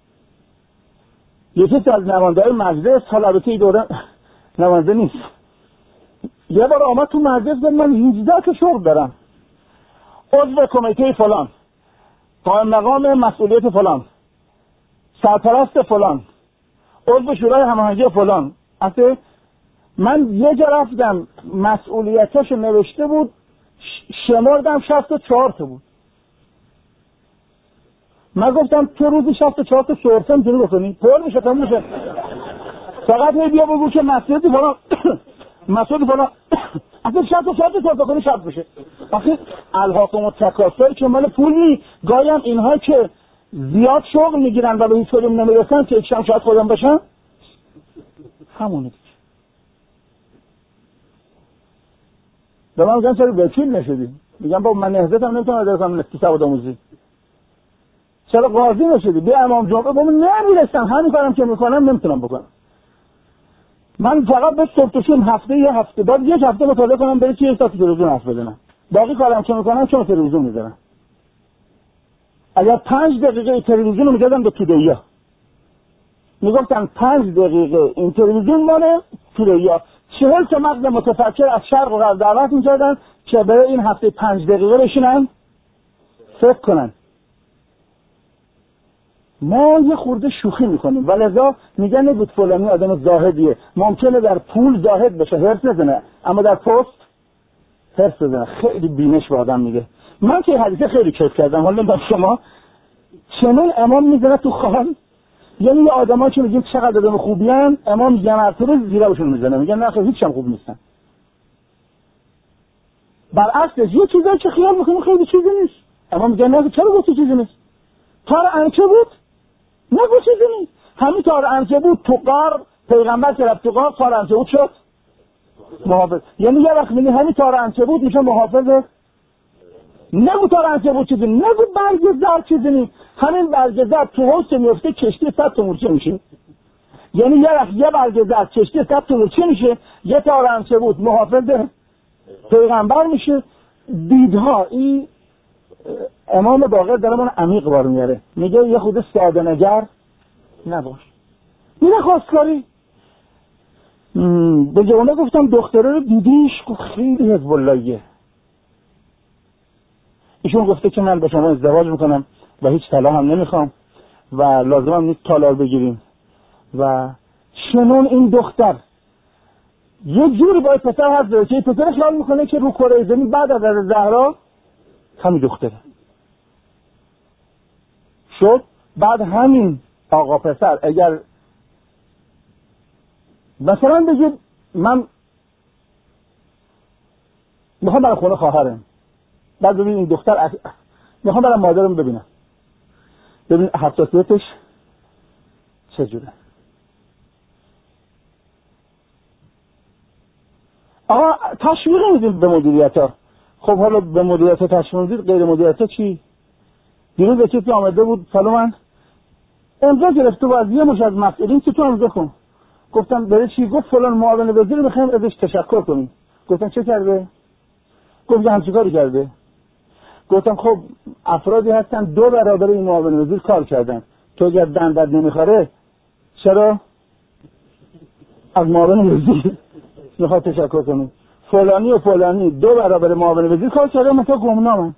یکی از نماینده‌های مجلس، حالا البته این دوره نماینده نیست، یه بار آمد تو مجلس گفت من 18 تا شغل دارم، عضو کمیته فلان، قائم مقام مسئولیت فلان، سرپرست فلان، عضو شورای هماهنگی فلان. اصلا من یه جا رفتم مسئولیتاشو نوشته بود، شمردم 64 تا بود. من گفتم تو روزی 64 تا سورسه میتونی بکنی؟ پر میشه تموم میشه. فقط بیا بگو که مسئولیت فلان مسئولیت فلان اصلا 64 تا سورسه کنی شب بشه. آخه الهاکم التکاثر که مال پول نی. گاهی هم اینها که زیاد شغل میگیرن و به هیچ کدوم نمیرسن که یکشم شاید خودم باشن همونه. به من میگن چرا وکیل نشدی؟ میگم بابا من نهضتم نمیتونم اداره کنم اقتصاد آموزی. چرا قاضی نشدی؟ بیا امام جمعه. بابا نمیرسم، همین کارم که میکنم نمیتونم بکنم. من فقط به صبحشون یه هفته بعد یک هفته مطالعه کنم برای چی یک تا تلویزیون حرف بزنم. باقی کارم که میکنم چون تلویزیون میذارم. اگر 5 دقیقه تلویزیون رو میذارم به توده‌یا، میگفتن 5 دقیقه این تلویزیون مال توده‌یا، 40 تا مغز متفکر از شرق و غرب دعوت می‌کردن که برای این هفته 5 دقیقه بشینن فکر کنن. ما یه خورده شوخی میکنیم ولذا میگن بود فلانی آدم زاهدیه. ممکنه در پول زاهد بشه، حرص نزنه، اما در پست حرص بزنه. خیلی بینش به آدم میگه. من که حدیثه خیلی کیف کردم. حالا با شما چنون امام میزنه تو خال، یعنی یه آدم‌ها که میگن چقدر آدم خوبی ان، امام یه مرتبه زیره‌شون میزنه، میگن نه هیچ هم خوب نیستن. برعکس یه چیزایی که خیال میکنیم خیلی چیزی نیست، امام میگه نه چرا گفتی چیزی نیست؟ تار عنکبوت نگو چیزی نیست. همین تار عنکبوت تو غار پیغمبر که رفت تو غار تار عنکبوت شد محافظ. یعنی یه وقت میگه همین تار عنکبوت میشه محافظ. نگو تار عنکبوت چیزی، نگو برگ زرد چیزی نیست. همین برگ زرد تو حوض میفته کشتی 100 تا مورچه میشه. یعنی یه وقت یه برگ زرد کشتی 100 تا مورچه میشه، یه تار عنکبوت محافظ پیغمبر میشه. دیدها این امام باقر داره من عمیق بار میاره، میگه یه خود ساده نگر نباش. میره خواستگاری به جوانه گفتم دختره رو دیدیش؟ گفت خیلی حزب اللهیه. ایشون گفته که من با شما ازدواج میکنم و هیچ طلا هم نمیخوام و لازم هم نیست طلاق بگیریم. و چنون این دختر یه جوری باید پسر حرف داره که پسر خیال میکنه که رو کره زمین بعد از زهرا همین دختره شد. بعد همین آقا پسر اگر مثلا بگید من میخوام برای خونه خواهرم، بعد ببین این دختر میخوام برای مادرم ببینم، ببین حساسیتش چجوره. آقا تشویق میدیم به مدیریت ها. خب حالا به مدیریت ها تشویق میدید، غیر مدیریت ها چی؟ دیروز به کسی آمده بود سلام من امضا گرفته و از یه مش از مسئولین که تو امضا کن. گفتم برای چی؟ گفت فلان معاون وزیر میخوایم ازش تشکر کنیم. گفتم چه کرده؟ گفت همچین کاری کرده. گفتم خب افرادی هستن 2 برابر این معاون وزیر کار کردن، تو اگر دندت نمیخوره چرا از معاون وزیر میخواد تشکر کنیم؟ فلانی و فلانی 2 برابر معاون وزیر کار کردن، مثلا گمنامن.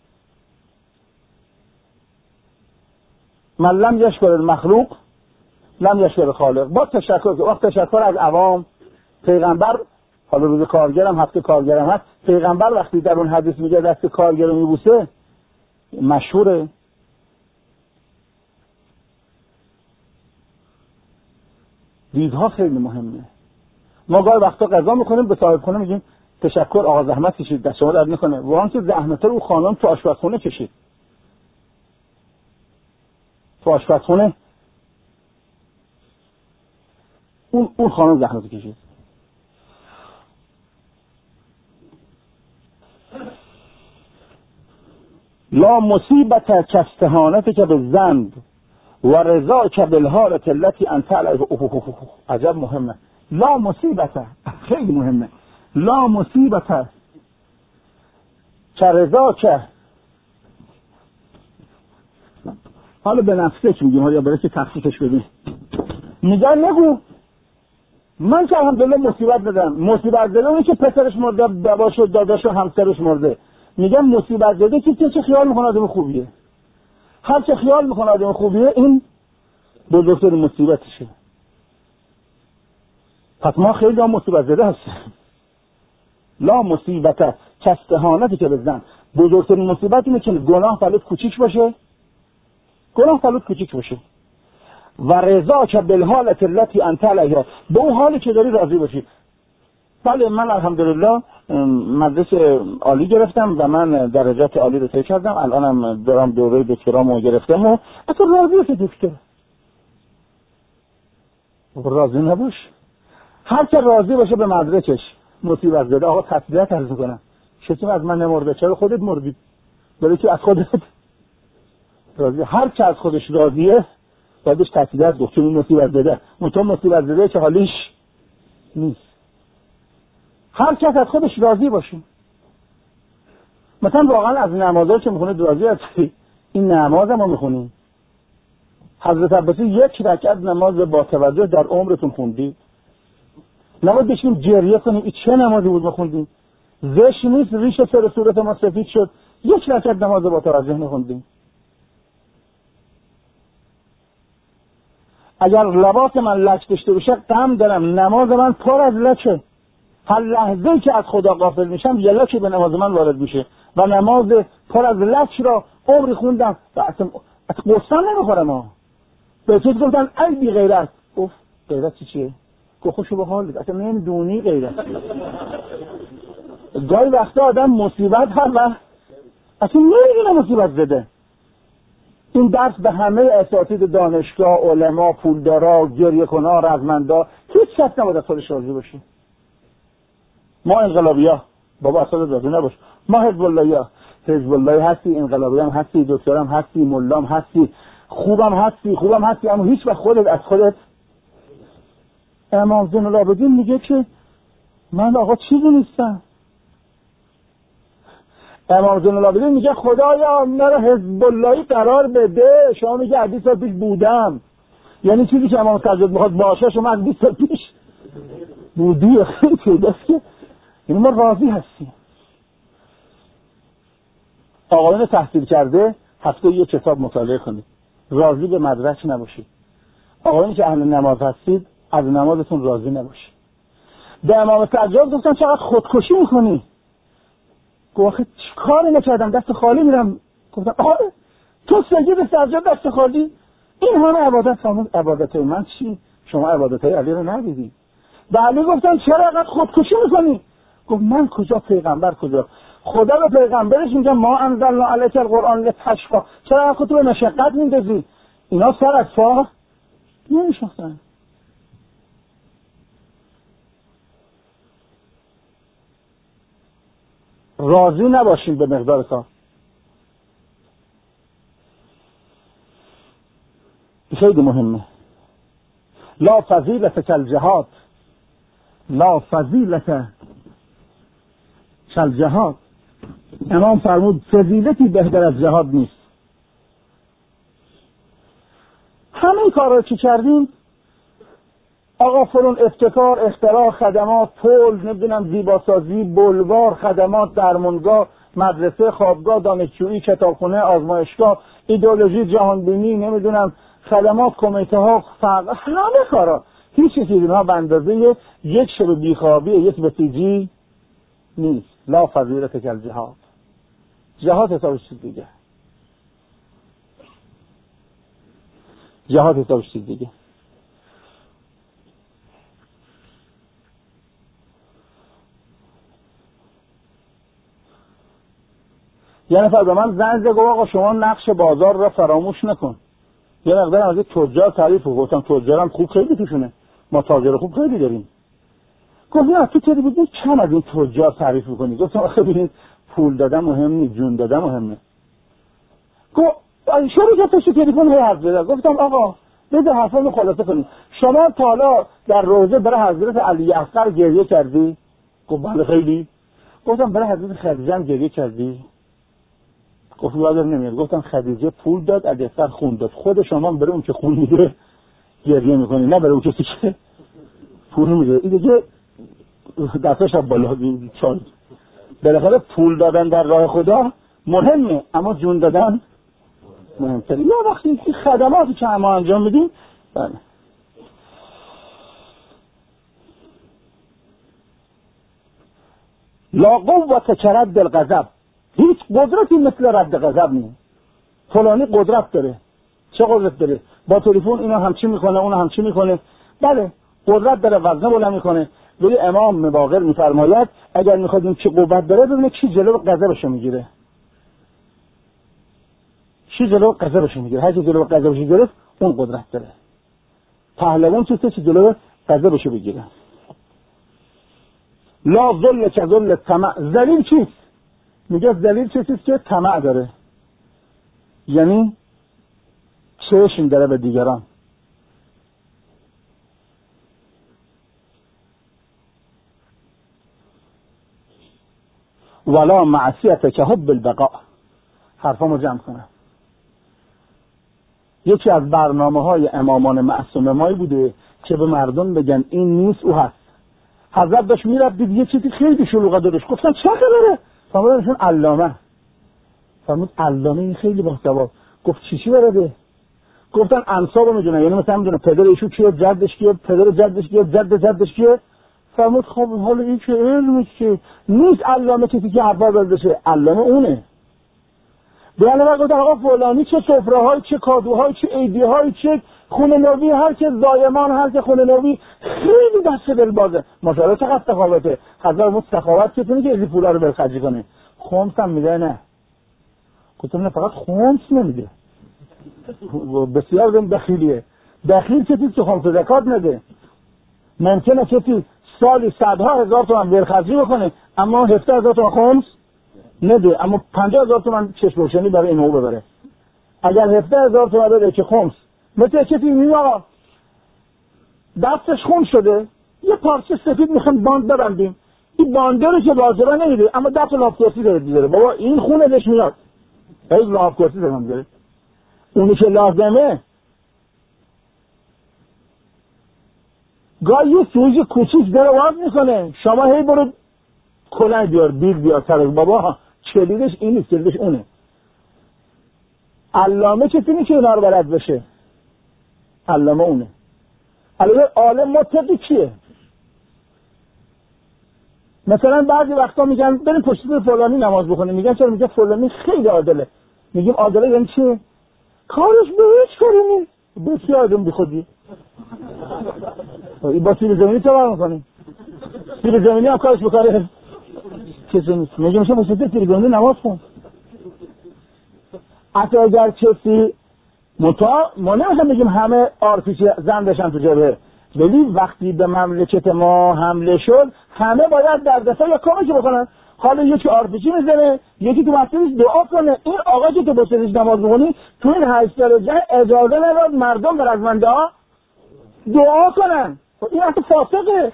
من لم یشکر المخلوق لم یشکر خالق. با تشکر، وقت تشکر از عوام. پیغمبر حالا روز کارگرم هفته کارگرم هست، پیغمبر وقتی در اون حدیث میگه دست کارگر رو میبوسه مشهوره، دیدها خیلی مهمه. ما گاهی وقتا قضا میکنیم به صاحب خونه میگیم تشکر آقا زحمت کشید دست شما درد نکنه، واقعا که زحمت رو خانم تو آشپزخونه کشید، تو آشپزخونه اون خانم زحمت کشید. لا مصیبت کاستهانت که به زند و رضا که بالحالت التي انت علیه. عجب مهمه. لا مصیبت خیلی مهمه. لا مصیبت که رضا که حالا به نفسش میگیم یا برای که تخصیصش بدیم میگن نگو من که الحمدلله مصیبت بدم. مصیبت زده اونی که پسرش مرده، باباش و داداش و همسرش مرده. میگم مصیبت زده که چه خیال میکنه آدم خوبیه. هر چه خیال میکنه آدم خوبیه این بزرگترین مصیبتشه. پس ما خیلی هم مصیبت زده هستیم. لا مصیبت کاستهانتی که بزن. بزرگترین مصیبت اینه که گناه فلوت کوچیک باشه، گناه فلوت کوچیک باشه و رضا که بالحالت التي انت علیها، به اون حالی که داری راضی باشی. بله من الحمدلله مدرسه عالی گرفتم و من درجات عالی رو طی کردم، الانم دارم دوره دکترامو گرفتم و اصلا راضی هست دکتر. راضی نباش. هر که راضی باشه به مدرکش مصیبت زده. آقا تسلیت عرض می‌کنم چطور از من نمرده؟ چرا خودت مردی؟ برای که از خودت راضی. هر که از خودش راضیه بعدش تسلیت گفت چون مصیبت زده. منتها مصیبت زده که حالیش نیست. هر کس از خودش راضی باشه. مثلا واقعا از نمازها که میخونه راضی هستی؟ این نماز هم میخونی؟ حضرت عباسی یک رکعت نماز با توجه در عمرتون خوندی؟ نباید بشیم گریه کنیم این چه نمازی بود میخوندیم؟ زشت نیست ریش سر صورت ما سفید شد یک رکعت نماز با توجه نخوندیم؟ اگر لباس من لک داشته باشه غم دارم، نماز من پر از لکه. هر لحظه که از خدا غافل میشم یه لکی به نماز من وارد میشه و نماز پر از لک را عمری خوندم و اصلا قصه نمیخورم ها. به چیز گفتن ای بی غیرت. گفت غیرت چیه؟ گفت خوشو به حالت اصلا نمیدونی غیرت. گاهی وقتا آدم مصیبت هم و اصلا نمیدونه مصیبت زده. این درس به همه اساتید دانشگاه، علما، پولدارا، گریه کنها، رزمندا هیچ کس نباید از خودش راضی باشه. ما انقلابی‌ها بابا اصلا راضی نباش. ما حزب الله‌یا، حزب الله هستی، انقلابی هم هستی، دکترم هستی، ملام هستی، خوبم هستی اما هیچ وقت خودت از خودت. امام زین العابدین میگه که من آقا چیزی نیستم. امام زین العابدین میگه خدایا مرا حزب اللهی قرار بده. شما میگه از 20 سال پیش بودم، یعنی چیزی که امام سجاد میخواد باشه شما از 20 سال پیش بودی. خیلی پیداست که یعنی ما راضی هستیم. آقایان تحصیل کرده هفته یک کتاب مطالعه کنید، راضی به مدرک نباشید. آقایانی که اهل نماز هستید از نمازتون راضی نباشید. به امام سجاد گفتن چقدر خودکشی میکنی؟ گفت چه کاری نکردم دست خالی میرم. گفتم آره تو سجده سجاد دست خالی؟ این همه عبادت سامون عبادت من چی؟ شما عبادت علی رو ندیدی؟ به علی گفتن چرا اینقدر خودکشی میکنی؟ گفت من کجا پیغمبر کجا؟ خدا به پیغمبرش میگه ما انزلنا علیک القرآن لتشقی. چرا خودت به مشقت میندازی؟ اینا سر از پا نمیشناختن. راضی نباشیم به مقدار کار. خیلی مهمه. لا فضیلت کالجهاد، لا فضیلت کالجهاد. امام فرمود فضیلتی بهتر از جهاد نیست. همین کارا که کردیم آقا فلان ابتکار، اختراع، خدمات، پل، نمیدونم زیباسازی، بلوار، خدمات، درمانگاه، مدرسه، خوابگاه، دانشجویی، کتابخونه، آزمایشگاه، ایدئولوژی، جهانبینی، نمیدونم خدمات، کمیته ها، همه کارا. هیچ چیزی اینها به اندازه یک شب بیخوابی، یک بسیجی نیست. لا فضیلت کالجهاد. جهاد حسابش چیز دیگه. جهاد حسابش چیز دیگه. یه نفر به من زنگ زد گفت آقا شما نقش بازار را فراموش نکن. یه مقدار از تجار تعریف کرد. گفتم تجارم خوب خیلی توشونه، ما تاجر خوب خیلی داریم. گفت نه تو چطوری بود کم از این تجار تعریف می‌کنی؟ گفتم آخه ببینید پول دادن مهم نیست، جون دادن مهمه. گفت شما که تلفن هی حرف زد. گفتم آقا بده حرفمو خلاصه کنیم. شما تا حالا در روزه برای حضرت علی اصغر گریه کردی؟ گفت بله خیلی. گفتم برای حضرت خدیجه گریه کردی؟ گفت یادم نمیاد. گفتم خدیجه پول داد، علی اصغر خون داد. خود شما برای اون که خون میده گریه میکنی، نه برای اون کسی که پول میده. این دیگه دستش بالا چون بالاخره پول دادن در راه خدا مهمه، اما جون دادن مهمتره. یا وقتی که خدماتی که ما انجام میدیم لا قوة كرد الغضب، هیچ قدرتی مثل رد غضب نیست. فلانی قدرت داره. چه قدرت داره؟ با تلفن اینا همچی میکنه، اون همچی میکنه. بله قدرت داره، وزنه بلند میکنه. ولی امام باقر میفرماید اگر میخواد این چه قوت داره ببینه کی جلو غضبشو میگیره. کی جلو غضبشو میگیره. هر کی جلو غضبشو گرفت اون قدرت داره. پهلوان چیزی که جلو غضبشو بگیره. لا ذل که ذل طمع. ذلیل چیست؟ میگه ذلیل چیزی که طمع داره، یعنی چشم داره به دیگران. ولا معصیت که حب البقاء. حرفامو جمع کنم. یکی از برنامه‌های امامان معصوم مایی بوده که به مردم بگن این نیست او هست. حضرت داشت میرفت دید یه چیزی خیلی شلوغه دارش. گفتن چه خبره؟ فرمودن علامه. فرمود علامه این خیلی باحتوا. گفت چی برده؟ گفتن انسابو میدونه، یعنی مثلا میدونه پدر ایشون کیه، جدش کیه، پدر جدش کیه، جدش کیه. فرمود خب حالا این که علمی که نیست علامه کسی که حرفا بردشه، علامه اونه. بیان ما گفتن آقا فلانی چه سفره‌های، چه کادوهای، چه عیدی‌های، چه خونه نوی، هر که زایمان، هر که خونه نوی خیلی دست دل بازه. ماشاءالله چقدر سخاوته. حضرت مو سخاوت چطوری که این پولا رو برخرج کنه؟ خمس هم میده نه. گفتم نه فقط خمس نمیده. بسیار بخیلیه. بخیل کسی که خمس زکات نده. ممکنه کسی سالی صدها هزار تومان برخرجی بکنه اما 17,000 تومان خمس نده، اما 50,000 تومان چشم روشنی برای اینو ببره. اگر 17,000 تومان بده که خمس، مثل کسی میگه دستش خون شده یه پارچه سفید میخوام باند ببندیم، این بانده رو که واجبه نمیده اما دست لاف کرسی داره دیگه. بابا این خونه دش میاد هیچ لاف کرسی دارم دیگه. اونی که لازمه گاهی یه سویج کوچیک داره واز میکنه، شما هی برو کلنگ بیار بیل بیار سر بابا کلیدش این نیست، کلیدش اونه. علامه کسی نیست که اینا رو بلد بشه، علامه اونه. علاوه عالم متقی کیه؟ مثلا بعضی وقتا میگن بریم پشت سر فلانی نماز بخونیم، میگن چرا؟ میگه فلانی خیلی عادله. میگیم عادله یعنی چی؟ کارش به هیچ کاری نیست. بسیار آدم بی خودی. این با سیر زمینی چه کار میکنیم؟ سیر زمینی هم کارش بکاره کسی نیست. میگه میشه پشت سر سیر زمینی نماز خون. حتی اگر کسی ما نمیشم بگیم همه آرتیش زن بشن تو جبهه، ولی وقتی به مملکت ما حمله شد همه باید در دفاع یا کمکی بکنن. حالا یکی آرتیشی میزنه، یکی تو مسجدش دعا کنه. این آقا که تو با سرش نماز میخونی تو این 8 سال جنگ اجازه نداد مردم بر از منده ها دعا کنن. این اصلا فاسقه.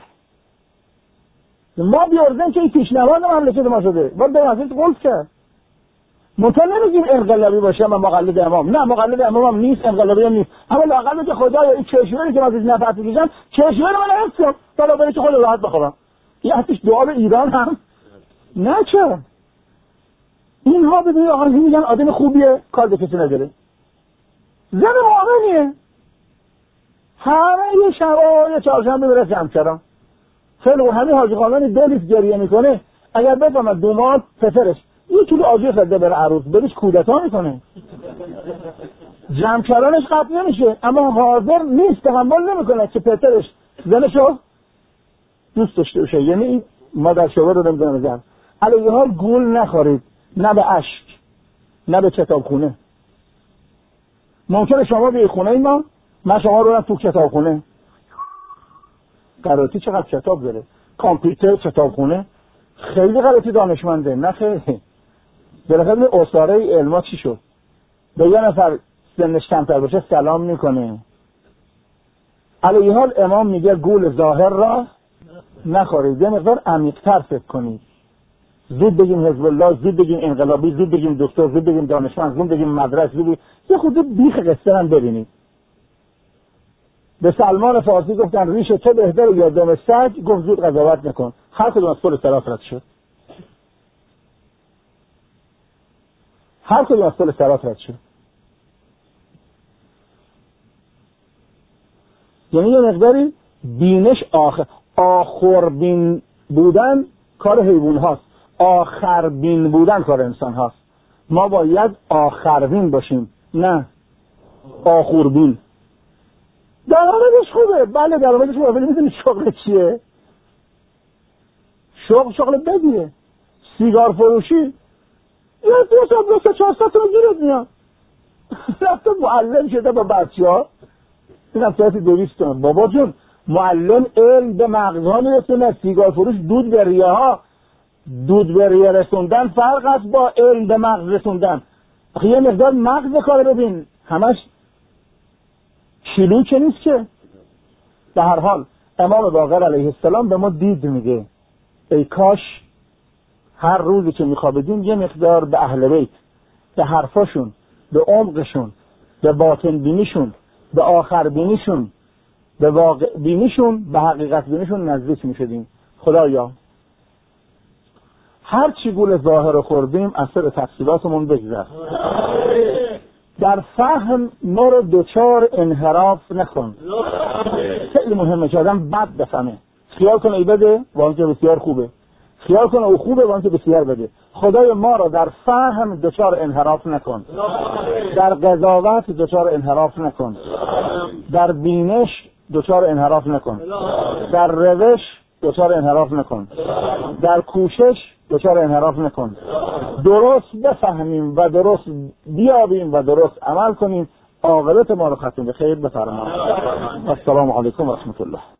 ما بیارزن که این پیشنهاد مملکت ما شده باید به مسجد قلت کرد. منطقه نمیگیم انقلابی باشه اما مقلد امام، نه مقلد امام هم نیست، انقلابی هم نیست، اما لااقل که خدایا این کشوری که ما ازش نفعت بگیرن کشور من هستم بالا بره که خود راحت بخورم. این حتیش دعا به ایران هم نه چه اینها به آقا میگن آدم خوبیه کار به کسی نداره، زن مؤمنیه، همه یه شبا یه چهارشنبه بره جمع کردم خیلی همین حاجی خانمانی دلیت گریه میکنه اگر بفهمد دو ماه پسرش یه کیلو آجیل خریده بره عروس بهش کودتا میکنه جمع کردنش قطع نمیشه اما حاضر نیست تحمل نمیکنه که پسرش زنشو دوست داشته باشه. یعنی مادر شوهر رو نمیدونم بزن علیه حال گول نخورید، نه به اشک نه به کتابخونه. ممکنه شما به خونه ما، من شما رو برم تو کتابخونه. قراتی چقدر کتاب داره، کامپیوتر، کتابخونه، خیلی قراتی دانشمنده. نه خیلی. بالاخره اساره علما چی شد؟ به یه نفر سنش کمتر باشه سلام میکنه. علیه حال امام میگه گول ظاهر را نخورید، یه مقدار عمیق‌تر فکر کنید. زود بگیم حزب الله، زود بگیم انقلابی، زود بگیم دکتر، زود بگیم دانشمند، زود بگیم مدرس، زود بگیم. یه خود بیخ قصه هم ببینید. به سلمان فارسی گفتن ریش تو بهتر یا دم سگ، گفت زود قضاوت نکن. هر کدوم از پل صراط رد شد. هر کدوم از پل صراط رد شد. یعنی یه مقداری بینش آخر بین بودن کار حیوان هاست، آخر بین بودن کار انسان هاست. ما باید آخر بین باشیم، نه آخر بین. درآمدش خوبه، بله درآمدش خوبه، ولی میدونی شغل چیه؟ شغل بدیه. سیگار فروشی یه 200-400 تا گیرت میاد. رفته معلم شده با بچه‌ها، این افتاتی 200 تومن. بابا جون معلم علم به مغزها میرسونه، سیگار فروش دود به ریه ها. دود به ریه رسوندن فرق است با علم به مغز رسوندن. آخه یه مقدار مغز کار ببین، همش کیلو که نیست که. به هر حال امام باقر علیه السلام به ما دید میگه ای کاش هر روزی که میخوابیدیم یه مقدار به اهل بیت، به حرفاشون، به عمقشون، به باطن بینیشون، به آخر بینیشون، به واقع بینیشون، به حقیقت بینیشون نزدیک میشدیم. خدایا هر چی گول ظاهر خوردیم اثر تفصیلاتمون بگذر. در فهم ما رو دوچار انحراف نکن. خیلی مهمه که آدم بد بفهمه. خیال کنه ای بده وان که بسیار خوبه، خیال کنه او خوبه وان که بسیار بده. خدای ما رو در فهم دوچار انحراف نکن، در قضاوت دوچار انحراف نکن، در بینش دوچار انحراف نکن، در روش دوچار انحراف نکن، در کوشش دوچار انحراف نکن. درست بفهمیم و درست بیابیم و درست عمل کنیم. عاقبت ما رو ختم به خیر بفرما. السلام علیکم و رحمت الله.